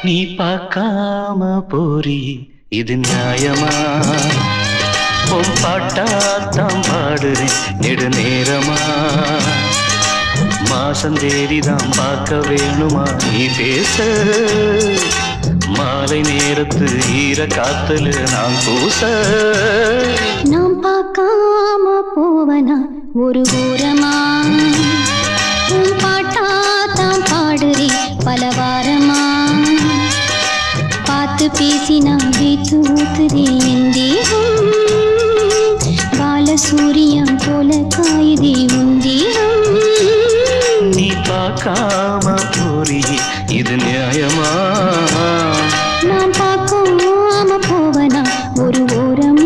நீ பார்க்காம போறி இது நியாயமா? உன் பாட்டாத்தான் பாடுறேன் நெடு நேரமா. மாசம் தேதிதான் பார்க்க வேணுமா நீ பேச? மாலை நேரத்து ஈர காத்துல நான் பூச. நான் பார்க்காம போவனா ஒரு ஓரமா? உன் பாட்டாத்தான் பாடுறேன் பல வாரமா. பார்த்து பேசி நான் வீட்டு ஊத்துதே என் தேகம். பால சூரியம் போல காயுதே உன் தேகம். நீ பார்க்காம போறி இது நியாயமா? நான் பார்க்காம போவனா ஒரு ஓரமா?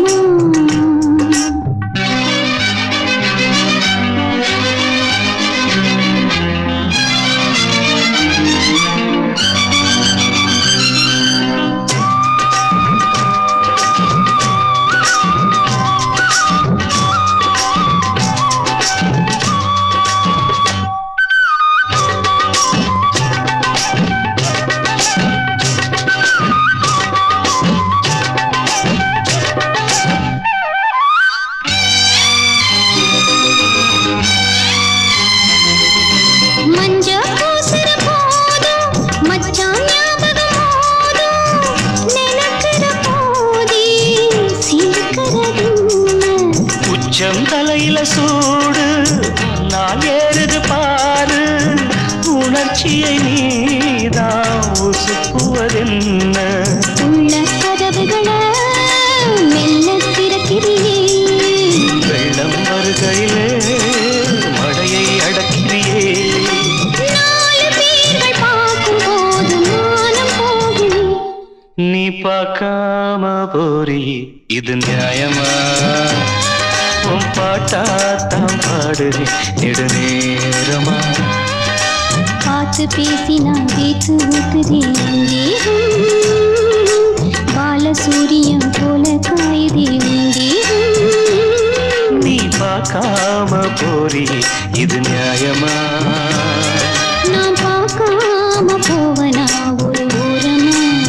தலையில சூடு நான் ஏறுது பாரு. உணர்ச்சியை நீதான் உசுப்புவதென்ன? உள்ள கதவுகளை மெல்ல திறக்கிறியே. வெள்ளம் வருகையிலே மழையை அடக்கிறியே. 4 பேர்கள் பார்க்கும் போது மானம் போகும். நீ பார்க்காம போறி இது நியாயமா? உன் பாட்டாத்தான் பாடுறேன் நெடு நேரமா. பார்த்து பேசி நான் வீட்டு ஊத்துதே என் தேகம். பால சூரியம் போல காயுதே உன் தேகம். நீ பார்க்காம போறி இது நியாயமா? நான் பார்க்காம போவனா ஒரு ஓரமா?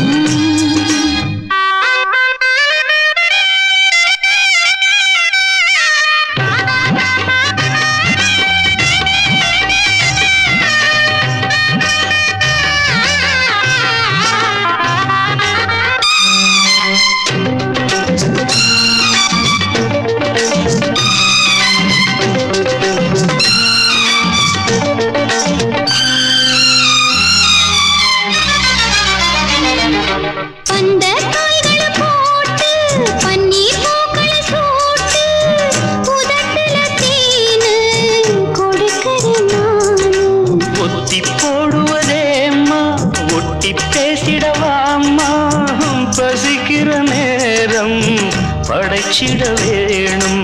பேசிடவாம்மா பசிக்கிற நேரம் படைச்சிட வேணும்.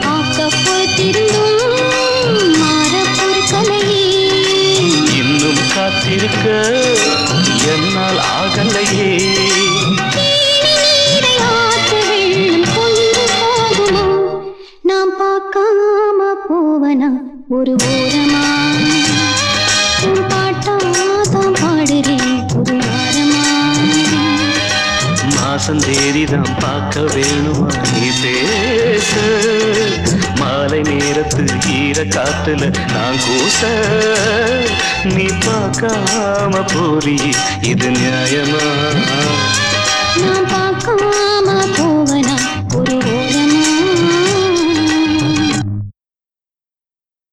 இன்னும் காத்திருக்க என்னால் ஆகலையே. நாம் பார்க்காம போவனா ஒரு ஓரமா? பாட்டாதான் பாடுறேன் ஒரு வாரமா. மாசம் தேதிதான் பார்க்க வேணுமா நீ பேச? மாலை நேரத்து ஈர காத்துல நான் கூச. நீ பார்க்காம போறி இது நியாயமா? நான் பார்க்காம